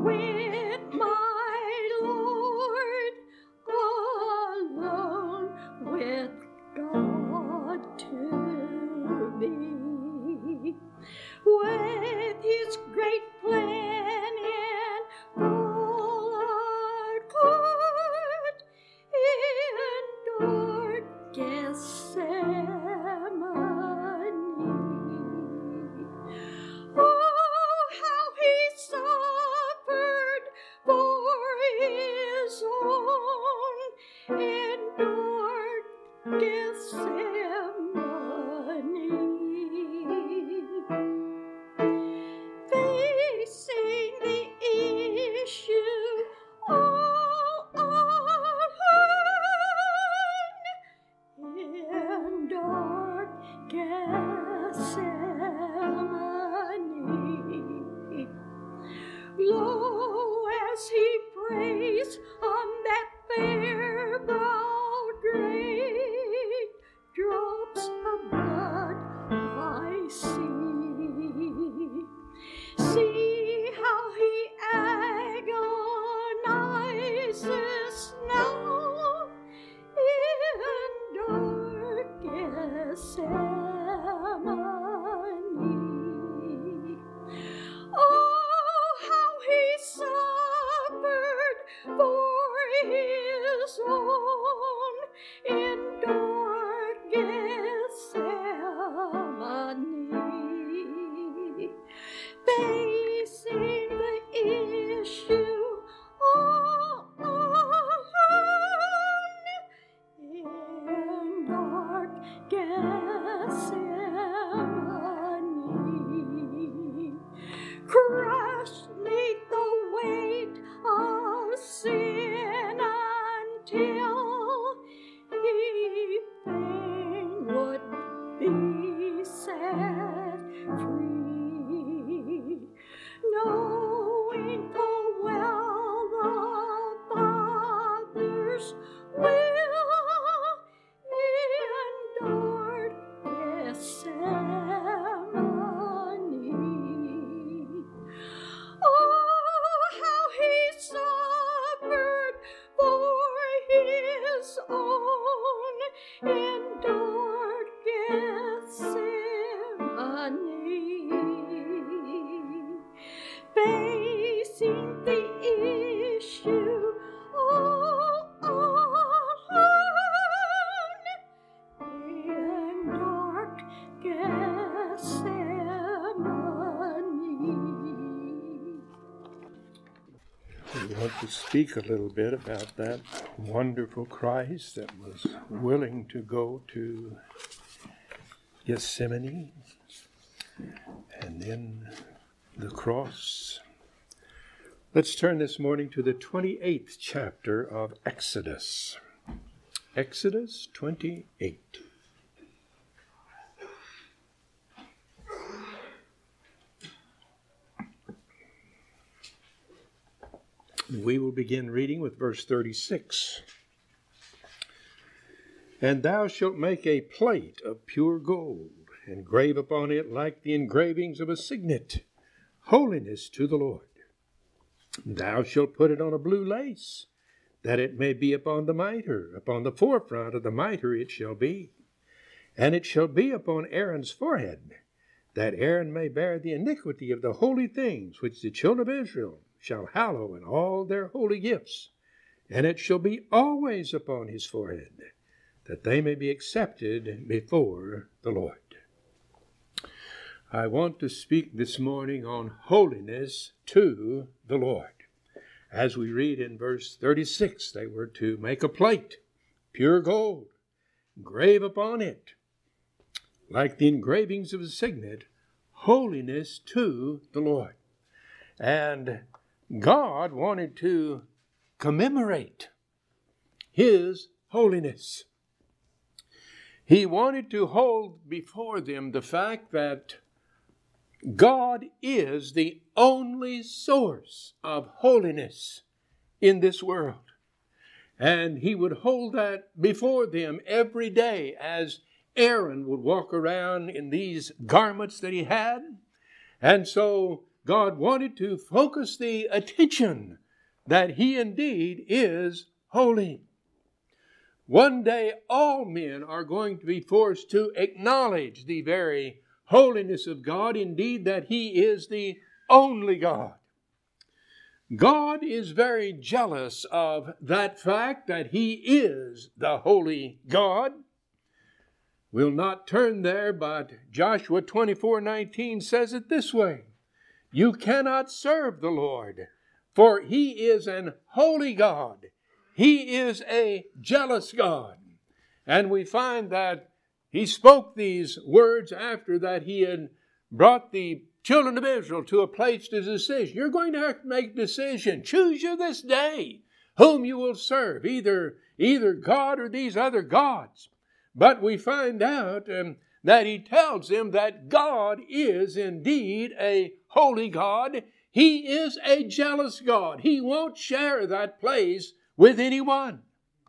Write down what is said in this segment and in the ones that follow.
with my Lord, alone with God to be, with His great plan in full accord in dark Gethsemane. Oh, how He suffered for His own in dark Gethsemane, facing the issue all alone in dark Gethsemane. Lo, as He prays on that fair brow, great drops of blood I see. See how He agonizes now in dark Gethsemane. Oh, how He suffered for His own in dark Gethsemane, facing the issue all alone in dark Gethsemane. Crushed neath the weight of sin until He fain would be set free, knowing full well the Father's will in dark Gethsemane. Oh, how He suffered for His own in dark Gethsemane, facing the issue all alone in dark Gethsemane. We want to speak a little bit about that wonderful Christ that was willing to go to Gethsemane and then the cross. Let's turn this morning to the 28th chapter of Exodus. Exodus 28. We will begin reading with verse 36. And thou shalt make a plate of pure gold, and grave upon it like the engravings of a signet, holiness to the Lord. Thou shalt put it on a blue lace, that it may be upon the mitre. Upon the forefront of the mitre it shall be. And it shall be upon Aaron's forehead, that Aaron may bear the iniquity of the holy things which the children of Israel shall hallow in all their holy gifts. And it shall be always upon his forehead, that they may be accepted before the Lord. I want to speak this morning on holiness to the Lord. As we read in verse 36, they were to make a plate, pure gold, grave upon it, like the engravings of a signet, holiness to the Lord. And God wanted to commemorate His holiness. He wanted to hold before them the fact that God is the only source of holiness in this world. And He would hold that before them every day as Aaron would walk around in these garments that he had. And so God wanted to focus the attention that He indeed is holy. One day all men are going to be forced to acknowledge the very holiness of God, indeed that He is the only God. God is very jealous of that fact that He is the holy God. We'll not turn there, but Joshua 24:19 says it this way: "You cannot serve the Lord, for He is an holy God. He is a jealous God." And we find that He spoke these words after that He had brought the children of Israel to a place to decision. You're going to have to make a decision. Choose you this day whom you will serve, either God or these other gods. But we find out that He tells them that God is indeed a holy God. He is a jealous God. He won't share that place with anyone.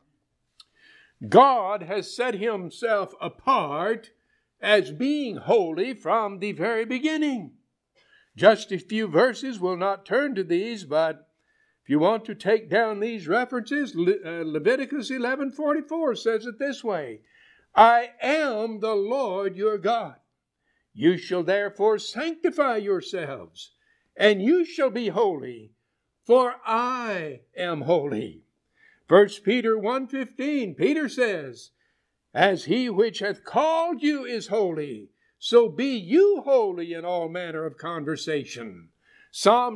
God has set Himself apart as being holy from the very beginning. Just a few verses, we'll not turn to these, but if you want to take down these references, Leviticus 11:44 says it this way: "I am the Lord your God. You shall therefore sanctify yourselves, and you shall be holy, for I am holy." 1 Peter 1:15, Peter says, "As He which hath called you is holy, so be you holy in all manner of conversation." Psalm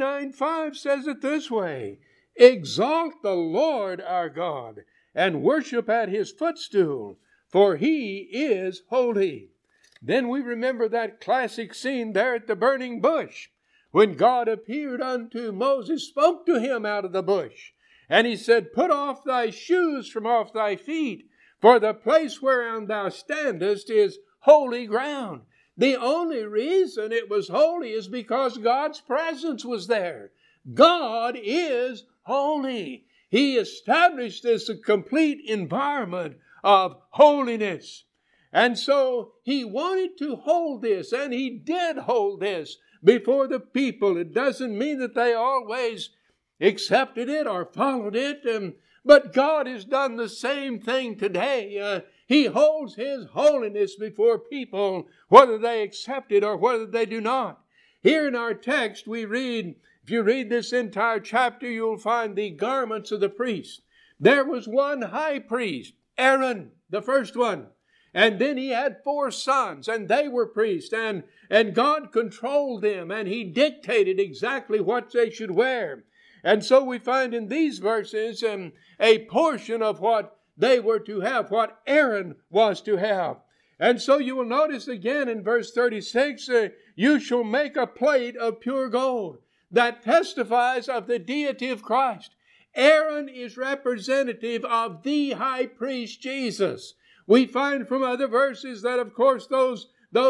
99:5 says it this way: "Exalt the Lord our God, and worship at His footstool, for He is holy." Then we remember that classic scene there at the burning bush, when God appeared unto Moses, spoke to him out of the bush, and He said, "Put off thy shoes from off thy feet, for the place whereon thou standest is holy ground." The only reason it was holy is because God's presence was there. God is holy. He established this complete environment of holiness. And so He wanted to hold this, and He did hold this before the people. It doesn't mean that they always accepted it or followed it, but God has done the same thing today. He holds His holiness before people, whether they accept it or whether they do not. Here in our text we read, if you read this entire chapter, you'll find the garments of the priest. There was one high priest, Aaron, the first one. And then he had 4 sons, and they were priests, and God controlled them, and He dictated exactly what they should wear. And so we find in these verses a portion of what they were to have, what Aaron was to have. And so you will notice again in verse 36, "You shall make a plate of pure gold." That testifies of the deity of Christ. Aaron is representative of the high priest Jesus. We find from other verses that, of course, those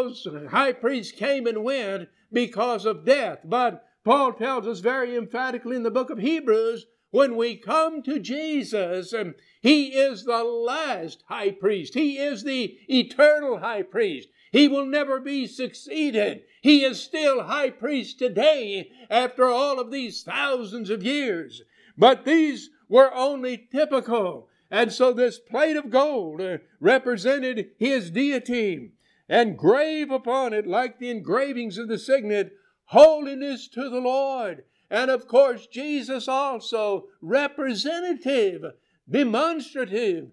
high priests came and went because of death. But Paul tells us very emphatically in the book of Hebrews, when we come to Jesus, He is the last high priest. He is the eternal high priest. He will never be succeeded. He is still high priest today after all of these thousands of years. But these were only typical. And so this plate of gold represented His deity, and grave upon it, like the engravings of the signet, "Holiness to the Lord." And of course, Jesus also representative, demonstrative,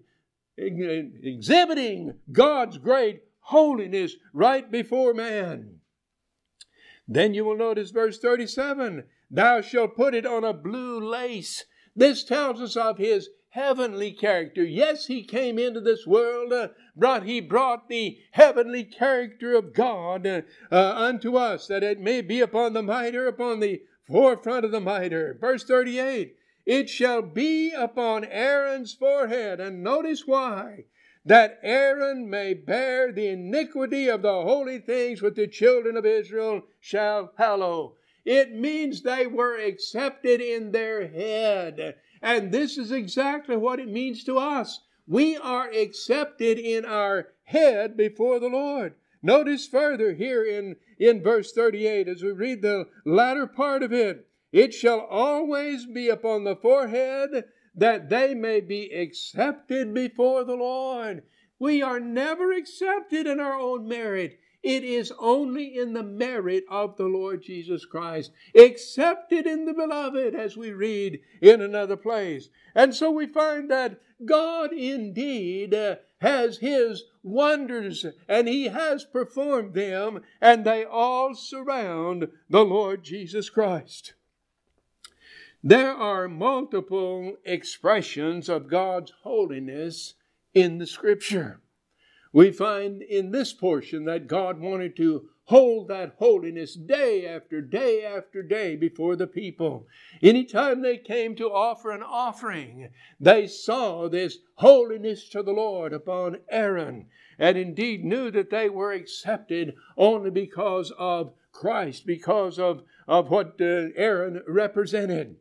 exhibiting God's great holiness right before man. Then you will notice verse 37, "Thou shalt put it on a blue lace." This tells us of His heavenly character. Yes, He came into this world, He brought the heavenly character of God unto us, that it may be upon the mitre, upon the forefront of the mitre. Verse 38, "It shall be upon Aaron's forehead." And notice why. "That Aaron may bear the iniquity of the holy things which the children of Israel shall hallow." It means they were accepted in their head. And this is exactly what it means to us. We are accepted in our head before the Lord. Notice further here in verse 38, as we read the latter part of it, it shall always be upon the forehead, that they may be accepted before the Lord. We are never accepted in our own merit. It is only in the merit of the Lord Jesus Christ, accepted in the beloved, as we read in another place. And so we find that God indeed has His wonders, and He has performed them, and they all surround the Lord Jesus Christ. There are multiple expressions of God's holiness in the Scripture. We find in this portion that God wanted to hold that holiness day after day after day before the people. Anytime they came to offer an offering, they saw this holiness to the Lord upon Aaron, and indeed knew that they were accepted only because of Christ, because of what Aaron represented.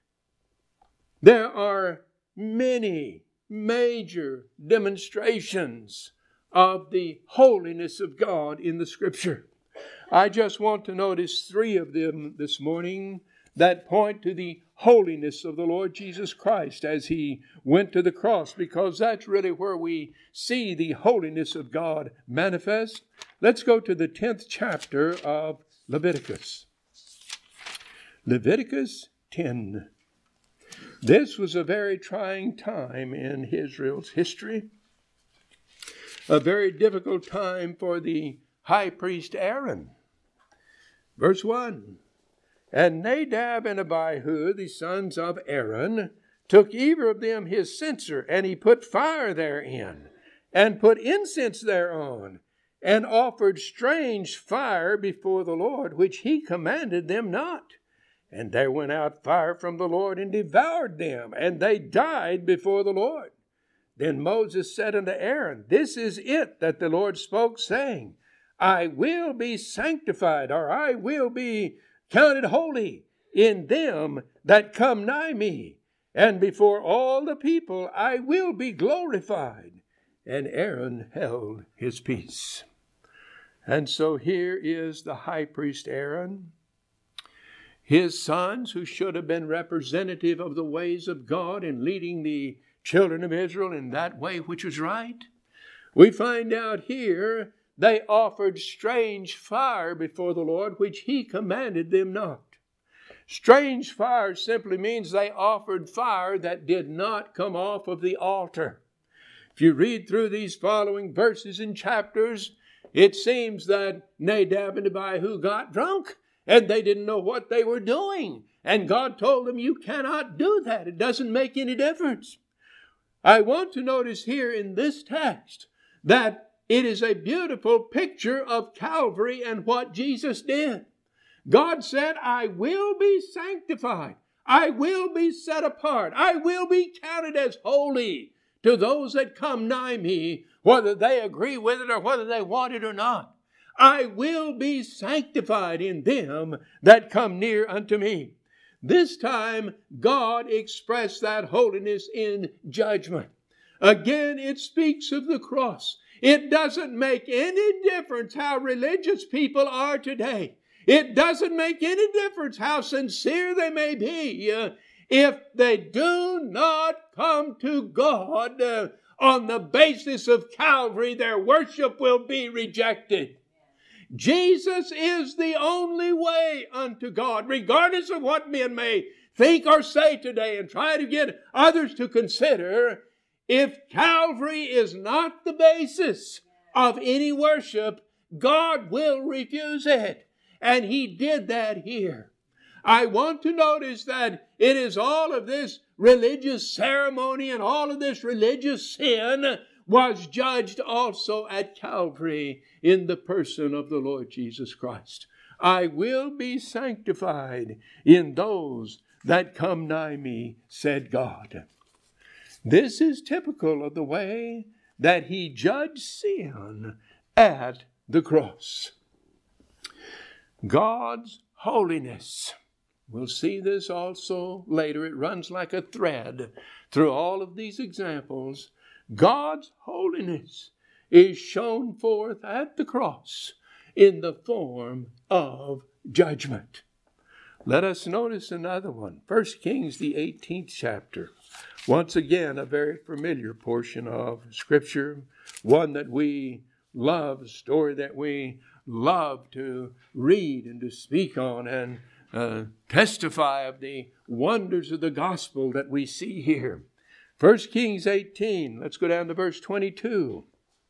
There are many major demonstrations of the holiness of God in the Scripture. I just want to notice 3 of them this morning that point to the holiness of the Lord Jesus Christ as He went to the cross, because that's really where we see the holiness of God manifest. Let's go to the 10th chapter of Leviticus. Leviticus 10. This was a very trying time in Israel's history. A very difficult time for the high priest Aaron. Verse 1. And Nadab and Abihu, the sons of Aaron, took either of them his censer, and he put fire therein, and put incense thereon, and offered strange fire before the Lord, which he commanded them not. And there went out fire from the Lord, and devoured them, and they died before the Lord. Then Moses said unto Aaron, This is it that the Lord spoke, saying, I will be sanctified, or I will be counted holy in them that come nigh me, and before all the people I will be glorified. And Aaron held his peace. And so here is the high priest Aaron, his sons, who should have been representative of the ways of God in leading the children of Israel in that way which was right. We find out here they offered strange fire before the Lord, which He commanded them not. Strange fire simply means they offered fire that did not come off of the altar. If you read through these following verses and chapters, it seems that Nadab and Abihu got drunk and they didn't know what they were doing. And God told them, you cannot do that. It doesn't make any difference. I want to notice here in this text that it is a beautiful picture of Calvary and what Jesus did. God said, I will be sanctified. I will be set apart. I will be counted as holy to those that come nigh me, whether they agree with it or whether they want it or not. I will be sanctified in them that come near unto me. This time, God expressed that holiness in judgment. Again, it speaks of the cross. It doesn't make any difference how religious people are today. It doesn't make any difference how sincere they may be. If they do not come to God on the basis of Calvary, their worship will be rejected. Jesus is the only way unto God, regardless of what men may think or say today and try to get others to consider. If Calvary is not the basis of any worship, God will refuse it. And He did that here. I want to notice that it is all of this religious ceremony and all of this religious sin was judged also at Calvary in the person of the Lord Jesus Christ. I will be sanctified in those that come nigh me, said God. This is typical of the way that He judged sin at the cross. God's holiness. We'll see this also later. It runs like a thread through all of these examples. God's holiness is shown forth at the cross in the form of judgment. Let us notice another one. 1 Kings, the 18th chapter. Once again, a very familiar portion of Scripture, one that we love, a story that we love to read and to speak on and testify of the wonders of the gospel that we see here. 1 Kings 18, let's go down to verse 22.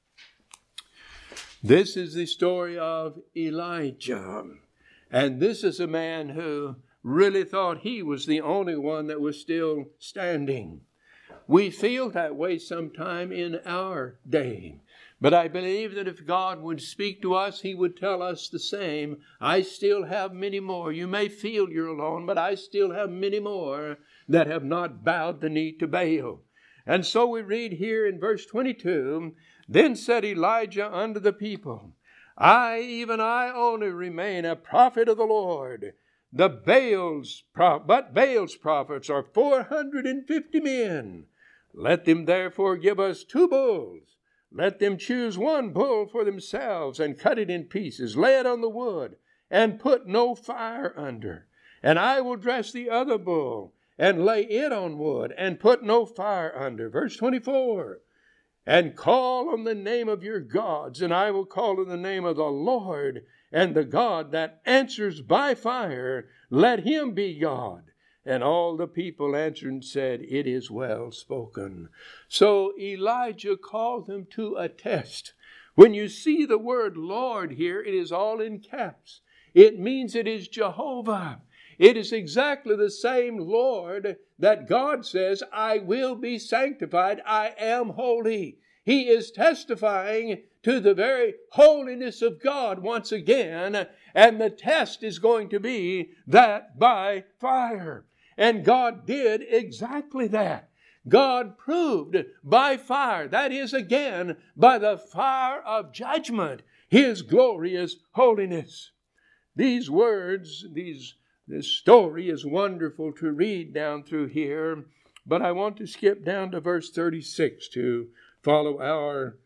This is the story of Elijah. And this is a man who really thought he was the only one that was still standing. We feel that way sometime in our day. But I believe that if God would speak to us, He would tell us the same. I still have many more. You may feel you're alone, but I still have many more that have not bowed the knee to Baal. And so we read here in verse 22, Then said Elijah unto the people, even I only remain a prophet of the Lord. But Baal's prophets are 450 men. Let them therefore give us 2 bulls. Let them choose 1 bull for themselves, and cut it in pieces, lay it on the wood, and put no fire under. And I will dress the other bull, and lay it on wood, and put no fire under. Verse 24. And call on the name of your gods, and I will call on the name of the Lord, and the God that answers by fire, let him be God. And all the people answered and said, It is well spoken. So Elijah called them to a test. When you see the word Lord here, it is all in caps. It means it is Jehovah. It is exactly the same Lord that God says, I will be sanctified, I am holy. He is testifying to the very holiness of God once again, and the test is going to be that by fire. And God did exactly that. God proved by fire, that is again, by the fire of judgment, His glorious holiness. These words, this story is wonderful to read down through here, but I want to skip down to verse 36 to follow our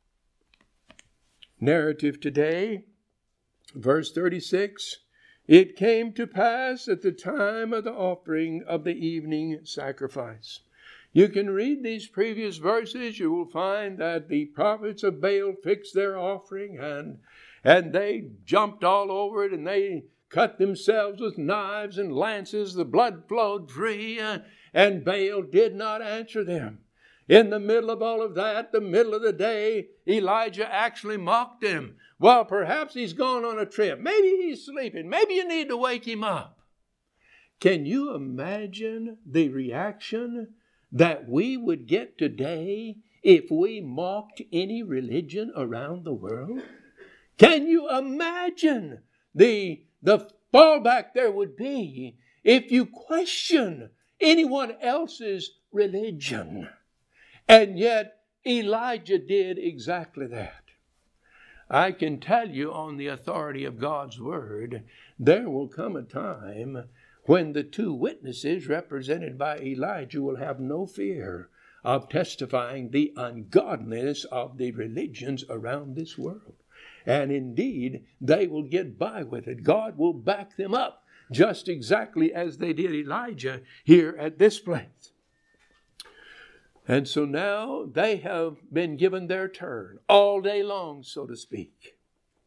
narrative today. Verse 36, It came to pass at the time of the offering of the evening sacrifice. You can read these previous verses. You will find that the prophets of Baal fixed their offering and they jumped all over it, and they cut themselves with knives and lances. The blood flowed free, and Baal did not answer them. In the middle of all of that, the middle of the day, Elijah actually mocked him. Well, perhaps he's gone on a trip. Maybe he's sleeping. Maybe you need to wake him up. Can you imagine the reaction that we would get today if we mocked any religion around the world? Can you imagine the fallback there would be if you question anyone else's religion? And yet Elijah did exactly that. I can tell you on the authority of God's word, there will come a time when the 2 witnesses represented by Elijah will have no fear of testifying the ungodliness of the religions around this world. And indeed, they will get by with it. God will back them up just exactly as they did Elijah here at this place. And so now they have been given their turn all day long, so to speak.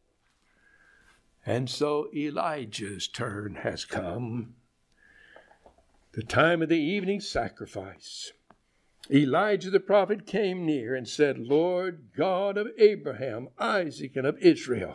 And so Elijah's turn has come. The time of the evening sacrifice. Elijah the prophet came near and said, Lord God of Abraham, Isaac, and of Israel.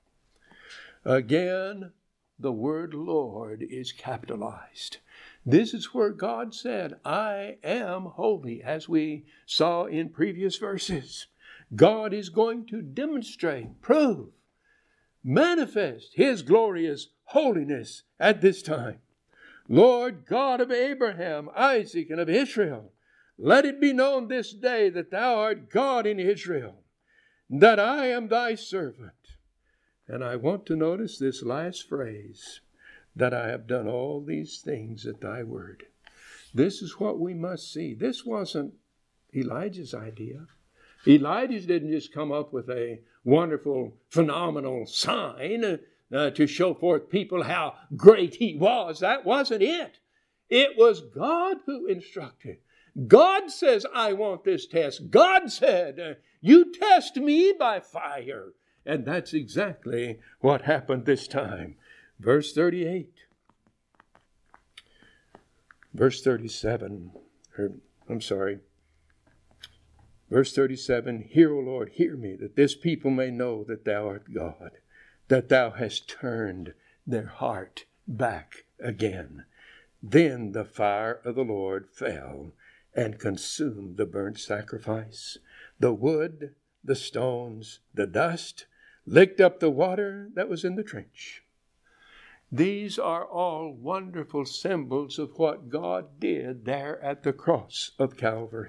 Again, the word Lord is capitalized. This is where God said, I am holy, as we saw in previous verses. God is going to demonstrate, prove, manifest His glorious holiness at this time. Lord God of Abraham, Isaac, and of Israel, let it be known this day that thou art God in Israel, that I am thy servant. And I want to notice this last phrase, that I have done all these things at thy word. This is what we must see. This wasn't Elijah's idea. Elijah didn't just come up with a wonderful, phenomenal sign to show forth people how great he was. That wasn't it. It was God who instructed. God says, I want this test. God said, you test me by fire. And that's exactly what happened this time. Verse 38. Verse 37. Verse 37. Hear, O Lord, hear me, that this people may know that thou art God, that thou hast turned their heart back again. Then the fire of the Lord fell and consumed the burnt sacrifice, the wood, the stones, the dust, licked up the water that was in the trench. These are all wonderful symbols of what God did there at the cross of Calvary.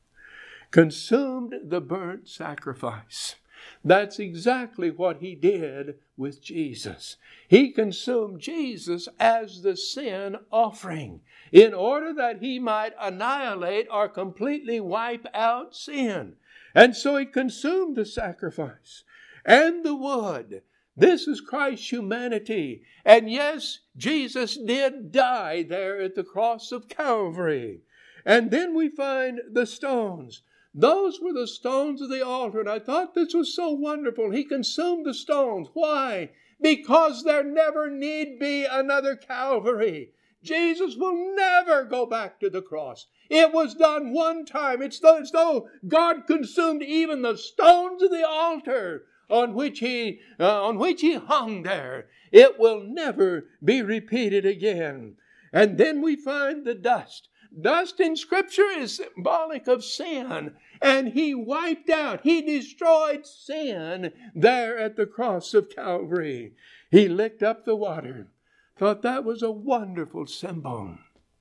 Consumed the burnt sacrifice. That's exactly what he did with Jesus. He consumed Jesus as the sin offering in order that he might annihilate or completely wipe out sin. And so he consumed the sacrifice and the wood. This is Christ's humanity. And yes, Jesus did die there at the cross of Calvary. And then we find the stones. Those were the stones of the altar. And I thought this was so wonderful. He consumed the stones. Why? Because there never need be another Calvary. Jesus will never go back to the cross. It was done one time. It's as though God consumed even the stones of the altar on which he hung there. It will never be repeated again. And then we find the dust. Dust in Scripture is symbolic of sin. And he wiped out, he destroyed sin there at the cross of Calvary. He licked up the water. Thought that was a wonderful symbol.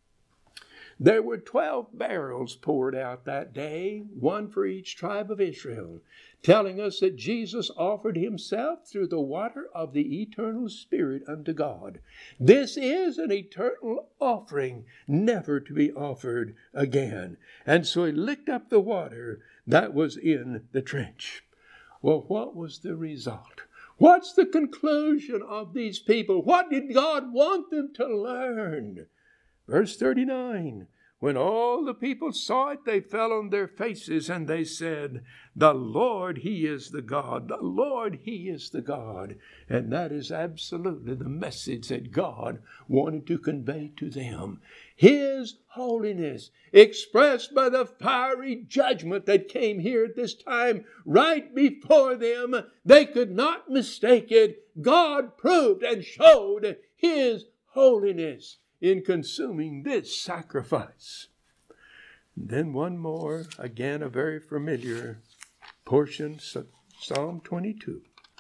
There were 12 barrels poured out that day, one for each tribe of Israel, telling us that Jesus offered himself through the water of the eternal Spirit unto God. This is an eternal offering, never to be offered again. And so he licked up the water that was in the trench. Well, what was the result? What's the conclusion of these people? What did God want them to learn? Verse 39, when all the people saw it, they fell on their faces and they said, the Lord, he is the God. The Lord, he is the God. And that is absolutely the message that God wanted to convey to them. His holiness expressed by the fiery judgment that came here at this time right before them. They could not mistake it. God proved and showed his holiness in consuming this sacrifice. And then one more, again a very familiar portion, Psalm 22.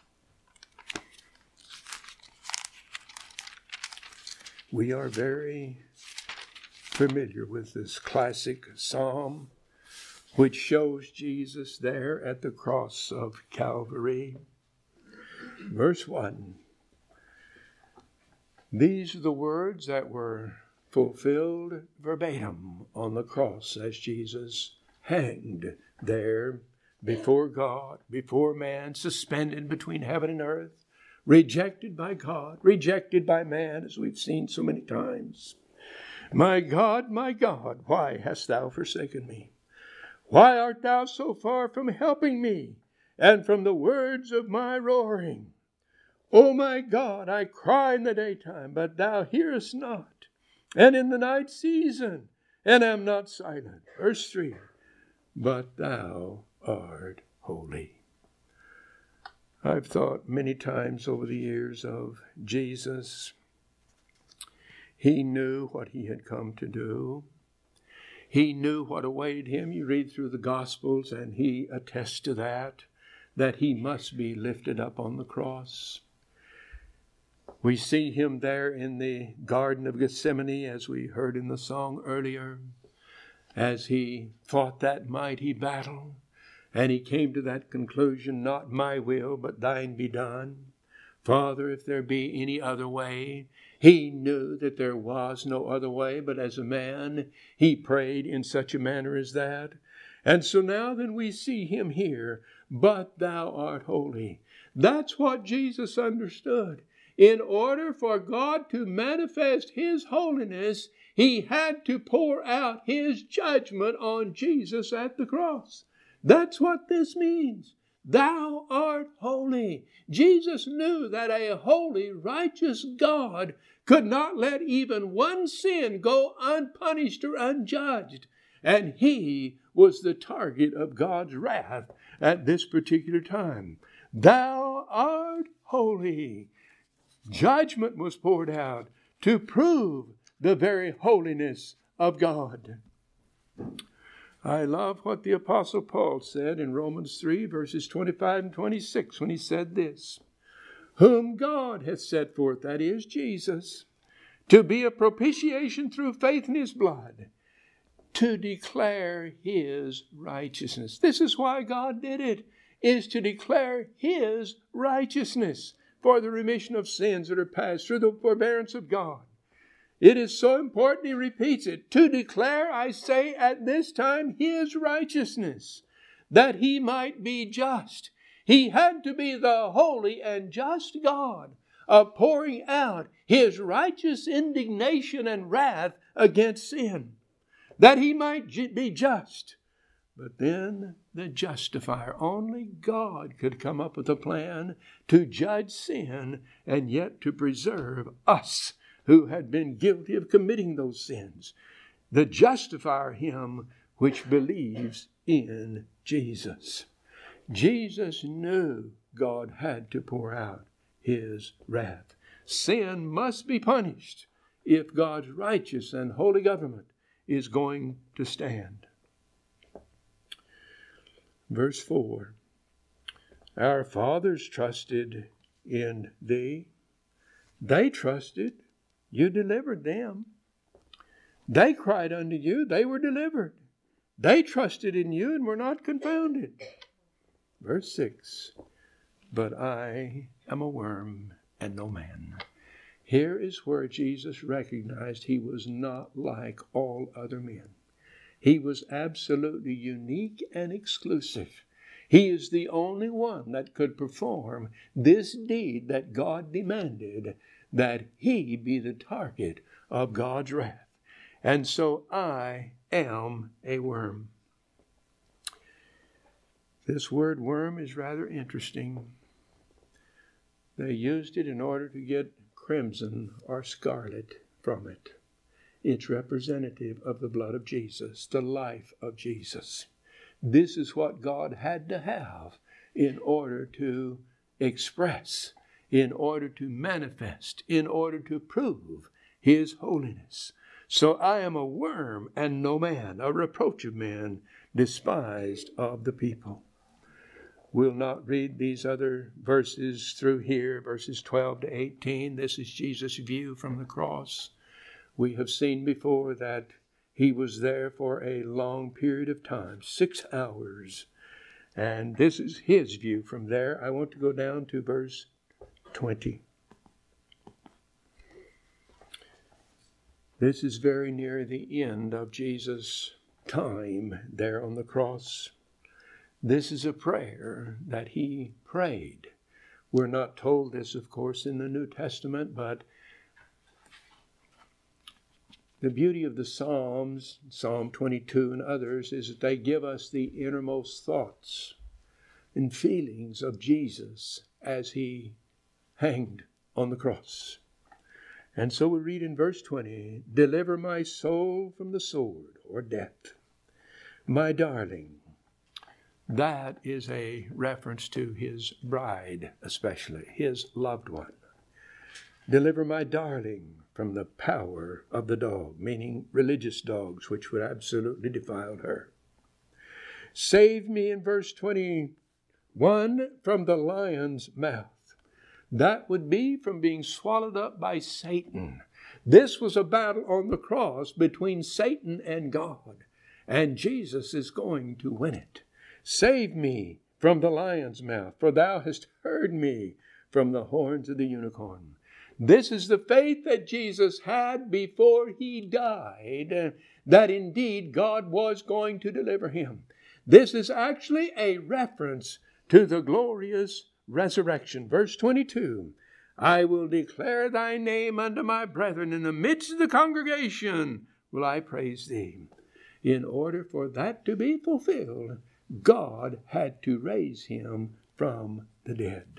We are very familiar with this classic psalm, which shows Jesus there at the cross of Calvary. Verse 1. These are the words that were fulfilled verbatim on the cross as Jesus hanged there before God, before man, suspended between heaven and earth, rejected by God, rejected by man, as we've seen so many times. My God, why hast thou forsaken me? Why art thou so far from helping me and from the words of my roaring? O my God, I cry in the daytime, but thou hearest not, and in the night season, and am not silent. Verse 3, but thou art holy. I've thought many times over the years of Jesus. He knew what he had come to do. He knew what awaited him. You read through the Gospels, and he attests to that he must be lifted up on the cross. We see him there in the Garden of Gethsemane, as we heard in the song earlier, as he fought that mighty battle, and he came to that conclusion, not my will, but thine be done. Father, if there be any other way. He knew that there was no other way, but as a man, he prayed in such a manner as that. And so now then we see him here, but thou art holy. That's what Jesus understood. In order for God to manifest his holiness, he had to pour out his judgment on Jesus at the cross. That's what this means. Thou art holy. Jesus knew that a holy, righteous God could not let even one sin go unpunished or unjudged. And he was the target of God's wrath at this particular time. Thou art holy. Judgment was poured out to prove the very holiness of God. I love what the Apostle Paul said in Romans 3, verses 25 and 26, when he said this: whom God hath set forth, that is, Jesus, to be a propitiation through faith in his blood, to declare his righteousness. This is why God did it, is to declare his righteousness for the remission of sins that are past through the forbearance of God. It is so important, he repeats it, to declare, I say, at this time his righteousness, that he might be just. He had to be the holy and just God of pouring out his righteous indignation and wrath against sin, that he might be just. But then the justifier, only God could come up with a plan to judge sin and yet to preserve us who had been guilty of committing those sins. The justifier, him which believes in Jesus. Jesus knew God had to pour out his wrath. Sin must be punished if God's righteous and holy government is going to stand. Verse 4. Our fathers trusted in thee. They trusted. You delivered them. They cried unto you. They were delivered. They trusted in you and were not confounded. Verse 6. But I am a worm and no man. Here is where Jesus recognized he was not like all other men. He was absolutely unique and exclusive. He is the only one that could perform this deed that God demanded, that he be the target of God's wrath. And so I am a worm. This word worm is rather interesting. They used it in order to get crimson or scarlet from it. It's representative of the blood of Jesus, the life of Jesus. This is what God had to have in order to express, in order to manifest, in order to prove his holiness. So I am a worm and no man, a reproach of men, despised of the people. We'll not read these other verses through here, verses 12 to 18. This is Jesus' view from the cross. We have seen before that he was there for a long period of time, 6 hours. And this is his view from there. I want to go down to verse 20. This is very near the end of Jesus' time there on the cross. This is a prayer that he prayed. We're not told this, of course, in the New Testament, but the beauty of the Psalms, Psalm 22 and others, is that they give us the innermost thoughts and feelings of Jesus as he hanged on the cross. And so we read in verse 20, deliver my soul from the sword or death, my darling. That is a reference to his bride, especially his loved one. Deliver my darling from the power of the dog, meaning religious dogs, which would absolutely defile her. Save me, in verse 21, from the lion's mouth. That would be from being swallowed up by Satan. This was a battle on the cross between Satan and God, and Jesus is going to win it. Save me from the lion's mouth, for thou hast heard me from the horns of the unicorn. This is the faith that Jesus had before he died, that indeed God was going to deliver him. This is actually a reference to the glorious resurrection. Verse 22, I will declare thy name unto my brethren. In the midst of the congregation will I praise thee. In order for that to be fulfilled, God had to raise him from the dead.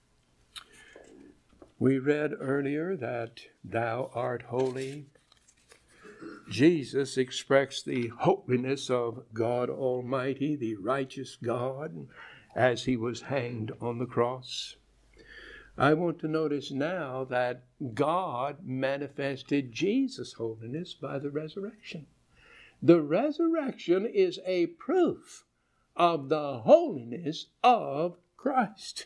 We read earlier that thou art holy. Jesus expressed the holiness of God Almighty, the righteous God, as he was hanged on the cross. I want to notice now that God manifested Jesus' holiness by the resurrection. The resurrection is a proof of the holiness of Christ.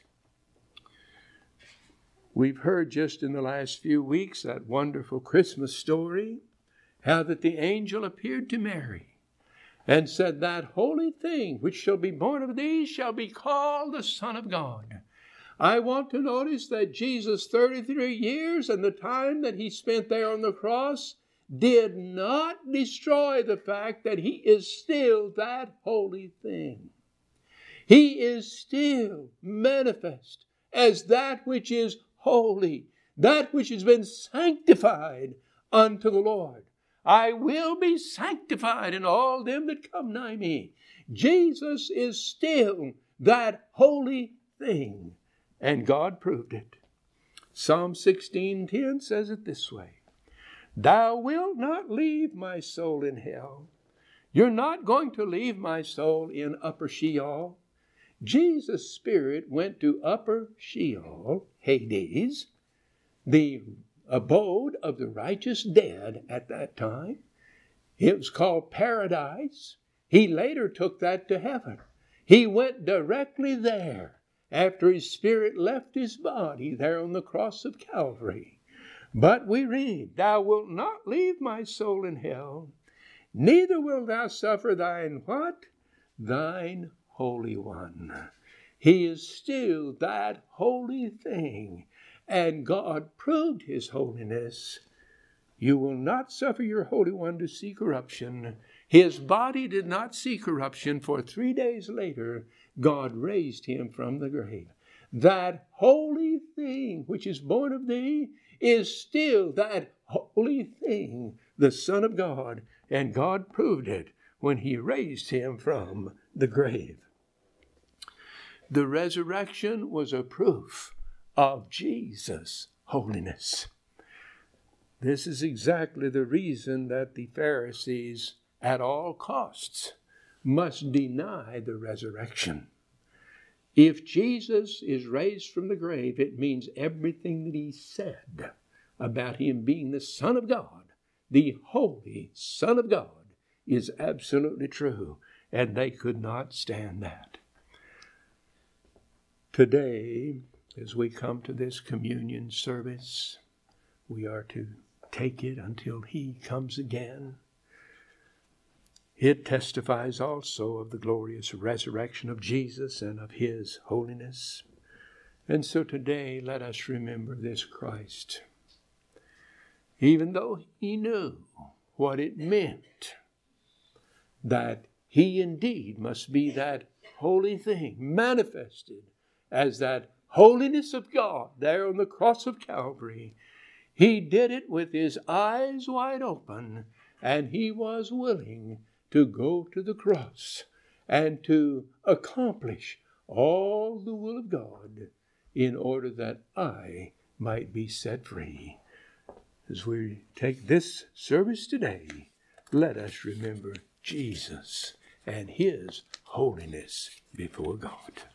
We've heard just in the last few weeks that wonderful Christmas story, how that the angel appeared to Mary and said, that holy thing which shall be born of thee shall be called the Son of God. I want to notice that Jesus, 33 years and the time that he spent there on the cross, did not destroy the fact that he is still that holy thing. He is still manifest as that which is holy, that which has been sanctified unto the Lord. I will be sanctified in all them that come nigh me. Jesus is still that holy thing, and God proved it. Psalm 16:10 says it this way, thou wilt not leave my soul in hell. You're not going to leave my soul in upper Sheol. Jesus' spirit went to upper Sheol, Hades, the abode of the righteous dead at that time. It was called paradise. He later took that to heaven. He went directly there after his spirit left his body there on the cross of Calvary. But we read, thou wilt not leave my soul in hell, neither wilt thou suffer thine what? Thine Holy One. He is still that holy thing, and God proved his holiness. You will not suffer your Holy One to see corruption. His body did not see corruption, for 3 days later, God raised him from the grave. That holy thing which is born of thee is still that holy thing, the Son of God, and God proved it when he raised him from the grave. The resurrection was a proof of Jesus' holiness. This is exactly the reason that the Pharisees, at all costs, must deny the resurrection. If Jesus is raised from the grave, it means everything that he said about him being the Son of God, the holy Son of God, is absolutely true, and they could not stand that. Today, as we come to this communion service, we are to take it until he comes again. It testifies also of the glorious resurrection of Jesus and of his holiness. And so today, let us remember this Christ. Even though he knew what it meant, that he indeed must be that holy thing manifested as that holiness of God there on the cross of Calvary, he did it with his eyes wide open, and he was willing to go to the cross and to accomplish all the will of God in order that I might be set free. As we take this service today, let us remember Jesus and his holiness before God.